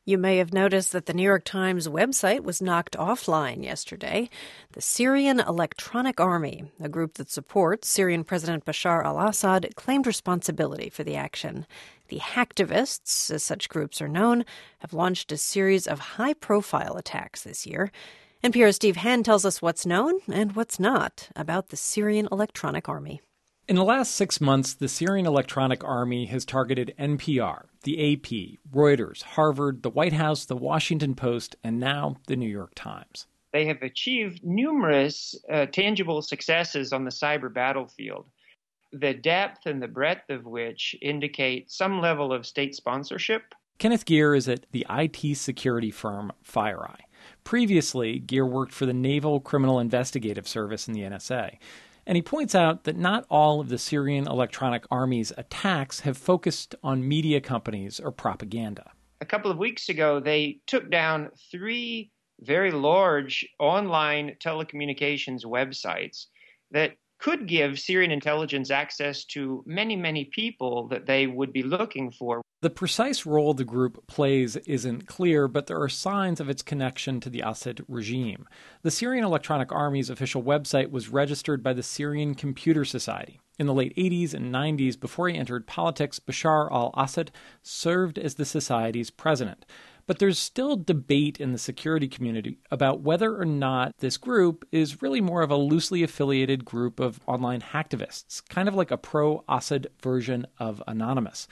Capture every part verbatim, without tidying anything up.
You may have noticed that the New York Times website was knocked offline yesterday. The Syrian Electronic Army, a group that supports Syrian President Bashar al-Assad, claimed responsibility for the action. The hacktivists, as such groups are known, have launched a series of high-profile attacks this year. N P R's Steve Henn tells us what's known and what's not about the Syrian Electronic Army. In the last six months, the Syrian Electronic Army has targeted N P R, the A P, Reuters, Harvard, the White House, the Washington Post, and now the New York Times. They have achieved numerous uh, tangible successes on the cyber battlefield, the depth and the breadth of which indicate some level of state sponsorship. Kenneth Geer is at the I T security firm FireEye. Previously, Geer worked for the Naval Criminal Investigative Service in the N S A. And he points out that not all of the Syrian Electronic Army's attacks have focused on media companies or propaganda. A couple of weeks ago, they took down three very large online telecommunications websites that could give Syrian intelligence access to many, many people that they would be looking for. The precise role the group plays isn't clear, but there are signs of its connection to the Assad regime. The Syrian Electronic Army's official website was registered by the Syrian Computer Society. In the late eighties and nineties, before he entered politics, Bashar al-Assad served as the society's president. But there's still debate in the security community about whether or not this group is really more of a loosely affiliated group of online hacktivists, kind of like a pro-Assad version of Anonymous.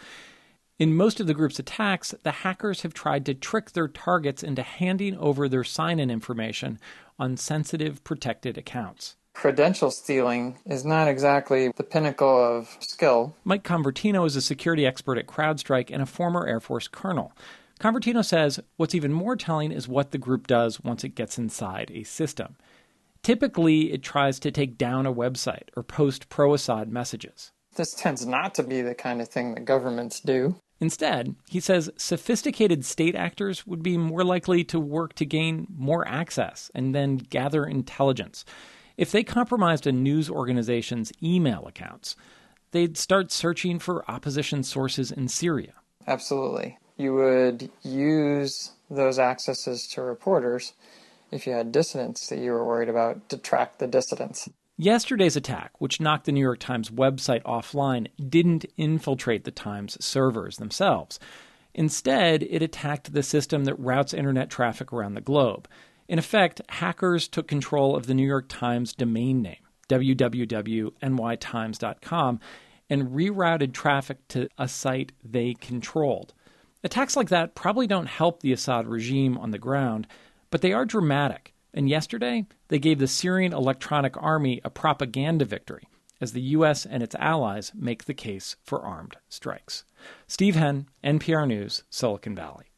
In most of the group's attacks, the hackers have tried to trick their targets into handing over their sign-in information on sensitive, protected accounts. Credential stealing is not exactly the pinnacle of skill. Mike Convertino is a security expert at CrowdStrike and a former Air Force colonel. Convertino says what's even more telling is what the group does once it gets inside a system. Typically, it tries to take down a website or post pro-Assad messages. This tends not to be the kind of thing that governments do. Instead, he says sophisticated state actors would be more likely to work to gain more access and then gather intelligence. If they compromised a news organization's email accounts, they'd start searching for opposition sources in Syria. Absolutely. You would use those accesses to reporters if you had dissidents that you were worried about to track the dissidents. Yesterday's attack, which knocked the New York Times website offline, didn't infiltrate the Times servers themselves. Instead, it attacked the system that routes internet traffic around the globe. In effect, hackers took control of the New York Times domain name, w w w dot n y times dot com, and rerouted traffic to a site they controlled. Attacks like that probably don't help the Assad regime on the ground, but they are dramatic. And yesterday, they gave the Syrian Electronic Army a propaganda victory as the U S and its allies make the case for armed strikes. Steve Henn, N P R News, Silicon Valley.